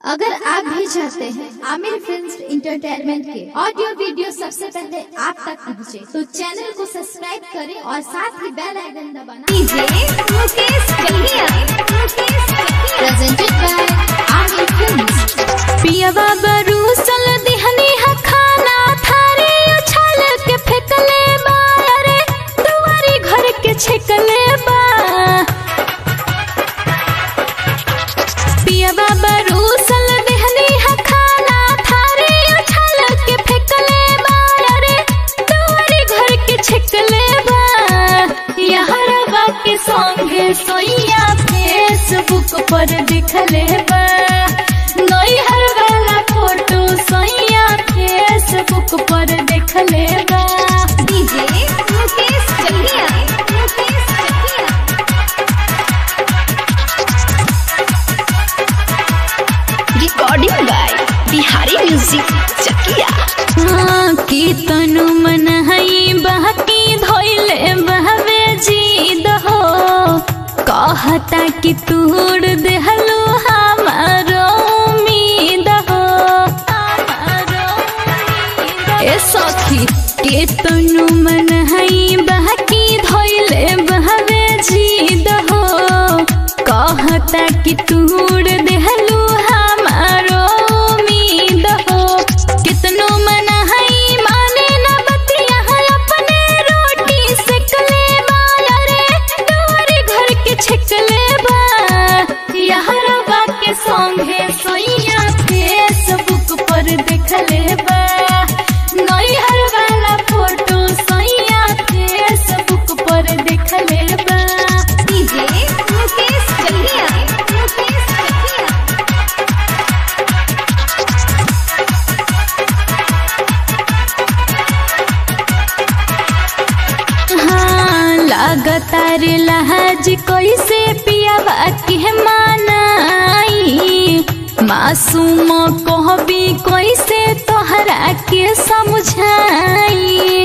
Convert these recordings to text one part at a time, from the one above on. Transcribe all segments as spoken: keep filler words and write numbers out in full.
अगर आप भी चाहते हैं आमिर फिल्म्स इंटरटेनमेंट के ऑडियो वीडियो सबसे पहले आप तक पहुंचे, तो चैनल को सब्सक्राइब करें और साथ ही बेल आइकन दबाना। DJ Mukesh Kalia, presented by Aamir films. पिया बाबा रूसल दिहनी हा खाना थारी उछाल के फेंकले बा, अरे दुआरी घर के छेकले बा। पिया बाबा रूसल दिहनी हा खाना थारी उछाल के फेंकले बा, अरे दुआरी घर के छेकले बा। यारवा के संगे सोइया फेसबुक पर दिखले बा, नैहर वाला फोटो सोइया फेसबुक पर देखले बा। DJ Mukesh Kalia, Mukesh Kalia. Recording by Bihari music Chakia. हाँ की तनु मन हई बहकी धोइले बहवे जीद हो, कहता कि तूड़ देहलो हमारो उम्मीद हो। ए सखी के तनु मन हई बहकी धोइले बहवे जीद हो, कहता कि तूड़ देहलो हमारो उम्मीद हो। कितनो मन हई माने ना बतिया अपने रोटी सेकले बा, अरे दुआरी घर के छेकले बा। यारवा के संगे सोइया फेसबुक पर देखले बा, नैहर वाला फोटो सोइया फेसबुक पर देखले बा। डीजे मुकेश कलिया, मुकेश कलिया। हाँ लगातार लहज कैसे पियावा के मानाई, मासूम कहबी कैसे तोहरा के समझाई।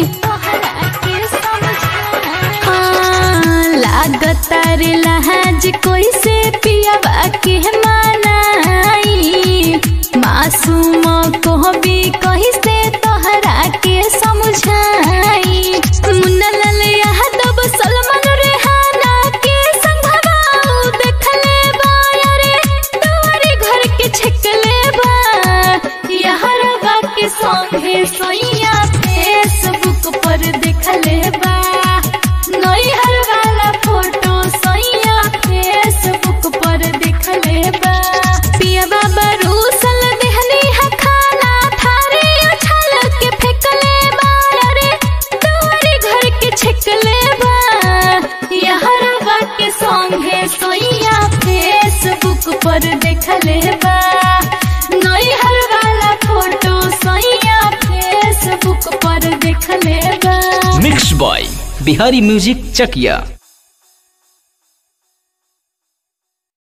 हाँ लगातार लहज कैसे पियावा के मानाई, मासूम कहबी कैसे तोहरा के समझाई। मुन्ना लाल यादव सलमान रेहाना के संघवाऊ देखले बा, अरे दुआरी घर के छेकले बा। यारवा के संगे सोइया फेसबुक पर देखले बा, नैहर वाला फोटो सोइया फेसबुक पर देखले बा। पिया बाबा रूसल देहनी हा खाना थारी उछाल के फेंकले बा, अरे दुआरी घर के छेकले बा। यारवा के संगे सोइया फेसबुक पर देखले बा, नैहर वाला फोटो सोइया फेसबुक पर देखले बा। मिक्स बॉय बिहारी म्यूजिक चकिया।